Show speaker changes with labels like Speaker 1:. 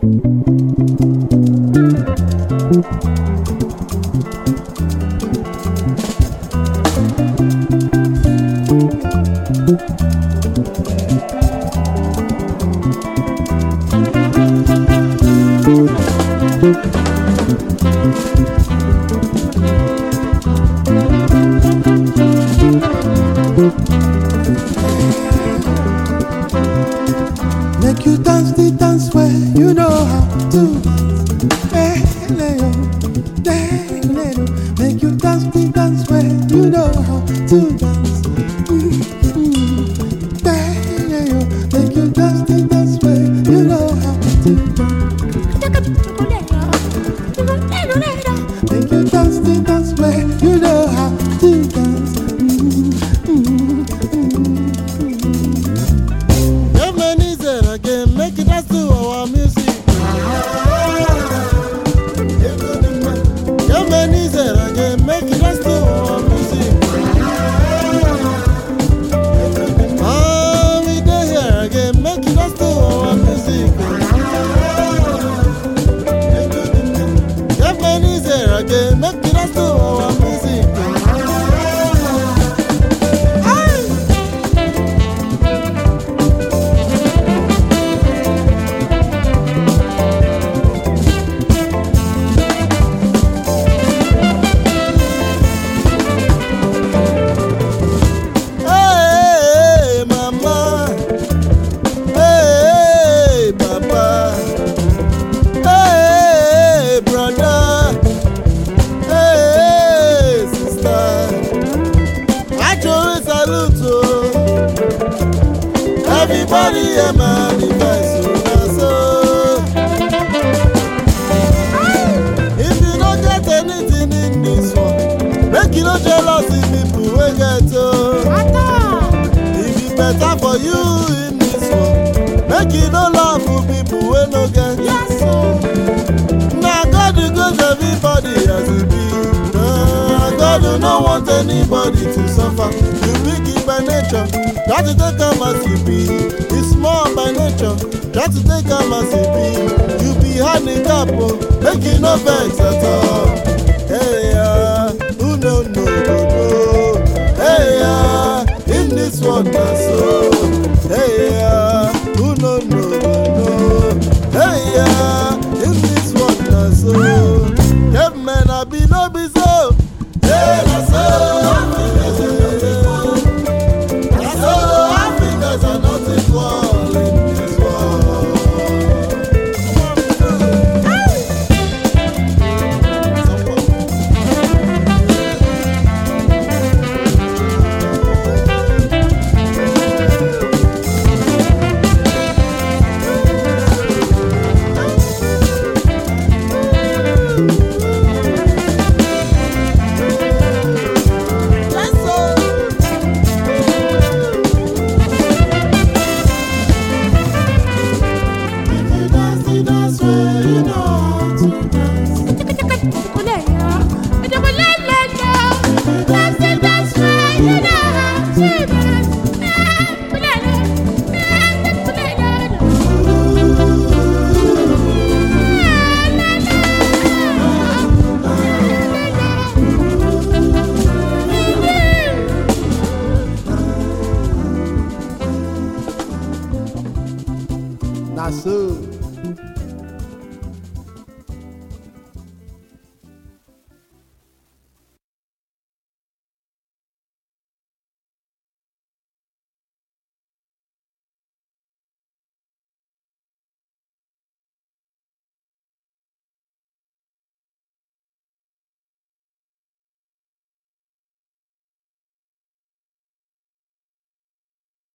Speaker 1: Make you dance the dance where you know how to dance. Hey, Leo, hey, Leo. Make you dance the dance where you know how to dance. Hey, Leo. Make you dance the dance where you know how to dance. Make you dance the dance where you know how to dance.
Speaker 2: Again, make it dance to our music. Come on, again, make it dance to our music. Oh, we do here again, make it dance to our music. Come on, again, make it dance to our music. Everybody a manifest, so if you don't get anything in this one, make you no jealous if people will get to. If it's better for you in this one, make you no love for people will no get. Now God goes everybody as it be. God do not want anybody to suffer. You wicked by nature, got to take them as you be. It's small by nature, got to take them as you be. You be handicapped, make you no vex at all. Hey, who no. Hey, in this one, that's so. Hey, who no. Hey, in this one, that's so. Hey, man, I be no be so. Hey, that's so. Africans are not equal in this world.
Speaker 1: That's so.